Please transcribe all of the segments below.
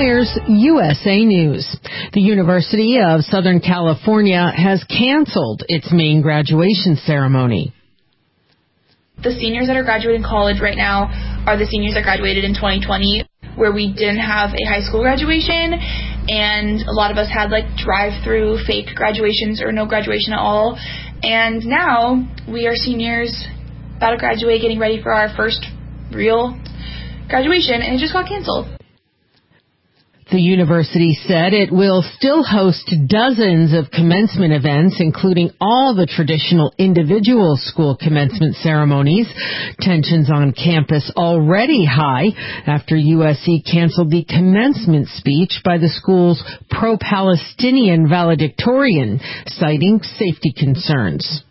Myers, USA News. The University of Southern California has canceled its main graduation ceremony. The seniors that are graduating college right now are the seniors that graduated in 2020, where we didn't have a high school graduation, and a lot of us had drive-through fake graduations or no graduation at all. And now we are seniors about to graduate, getting ready for our first real graduation, and it just got canceled. The university said it will still host dozens of commencement events, including all the traditional individual school commencement ceremonies. Tensions on campus already high after USC canceled the commencement speech by the school's pro-Palestinian valedictorian, citing safety concerns.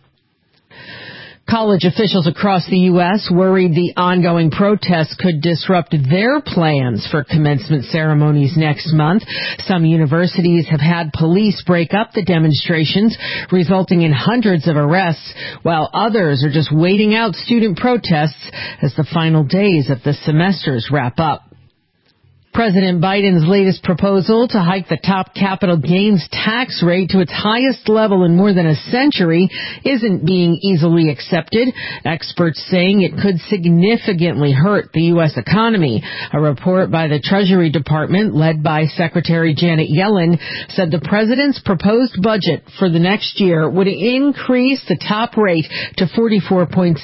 College officials across the U.S. worried the ongoing protests could disrupt their plans for commencement ceremonies next month. Some universities have had police break up the demonstrations, resulting in hundreds of arrests, while others are just waiting out student protests as the final days of the semesters wrap up. President Biden's latest proposal to hike the top capital gains tax rate to its highest level in more than a century isn't being easily accepted. Experts saying it could significantly hurt the U.S. economy. A report by the Treasury Department, led by Secretary Janet Yellen, said the president's proposed budget for the next year would increase the top rate to 44.6%.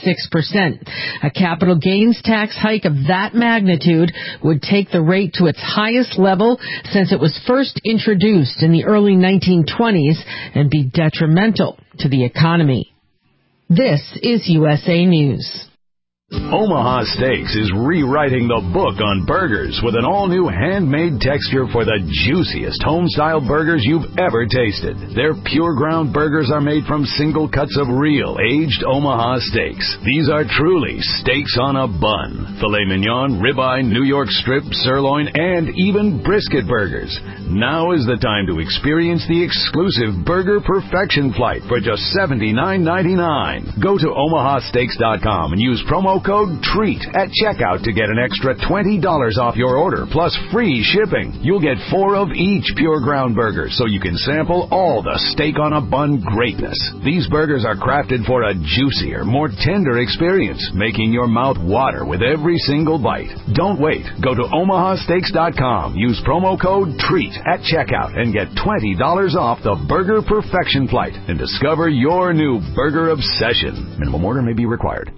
A capital gains tax hike of that magnitude would take the rate to its highest level since it was first introduced in the early 1920s and be detrimental to the economy. This is USA News. Omaha Steaks is rewriting the book on burgers with an all-new handmade texture for the juiciest home-style burgers you've ever tasted. Their pure ground burgers are made from single cuts of real, aged Omaha steaks. These are truly steaks on a bun. Filet mignon, ribeye, New York strip, sirloin, and even brisket burgers. Now is the time to experience the exclusive Burger Perfection Flight for just $79.99. Go to omahasteaks.com and use promo code TREAT at checkout to get an extra $20 off your order, plus free shipping. You'll get 4 of each pure ground burger, so you can sample all the steak on a bun greatness. These burgers are crafted for a juicier, more tender experience, making your mouth water with every single bite. Don't wait. Go to omahasteaks.com, use promo code TREAT at checkout, and get $20 off the Burger Perfection Flight and discover your new burger obsession. Minimum order may be required.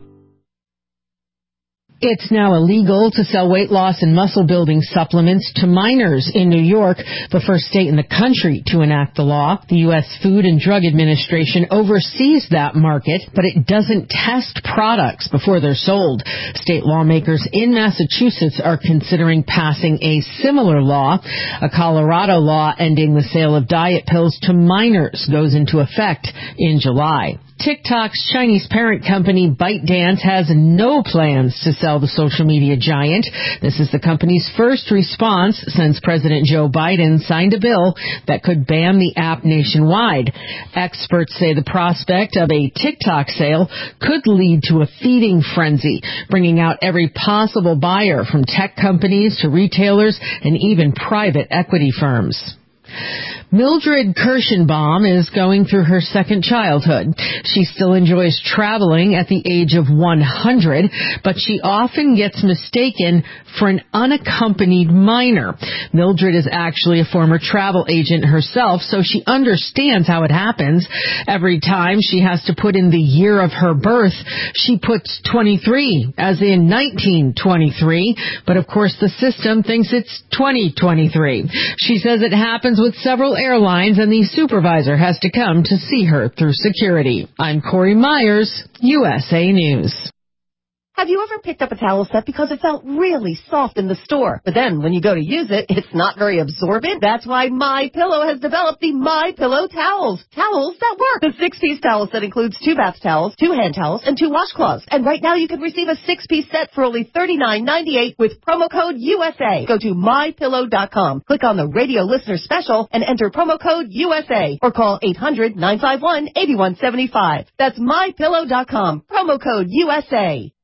It's now illegal to sell weight loss and muscle-building supplements to minors in New York, the first state in the country to enact the law. The U.S. Food and Drug Administration oversees that market, but it doesn't test products before they're sold. State lawmakers in Massachusetts are considering passing a similar law. A Colorado law ending the sale of diet pills to minors goes into effect in July. TikTok's Chinese parent company ByteDance has no plans to sell the social media giant. This is the company's first response since President Joe Biden signed a bill that could ban the app nationwide. Experts say the prospect of a TikTok sale could lead to a feeding frenzy, bringing out every possible buyer from tech companies to retailers and even private equity firms. Mildred Kirschenbaum is going through her second childhood. She still enjoys traveling at the age of 100, but she often gets mistaken for an unaccompanied minor. Mildred is actually a former travel agent herself, so she understands how it happens. Every time she has to put in the year of her birth, she puts 23, as in 1923, but of course the system thinks it's 2023. She says it happens with several airlines, and the supervisor has to come to see her through security. I'm Corey Myers, USA News. Have you ever picked up a towel set because it felt really soft in the store, but then when you go to use it, it's not very absorbent? That's why MyPillow has developed the MyPillow towels. Towels that work. The 6-piece towel set includes 2 bath towels, 2 hand towels, and 2 washcloths. And right now you can receive a 6-piece set for only $39.98 with promo code USA. Go to MyPillow.com, click on the radio listener special, and enter promo code USA, or call 800-951-8175. That's MyPillow.com, promo code USA.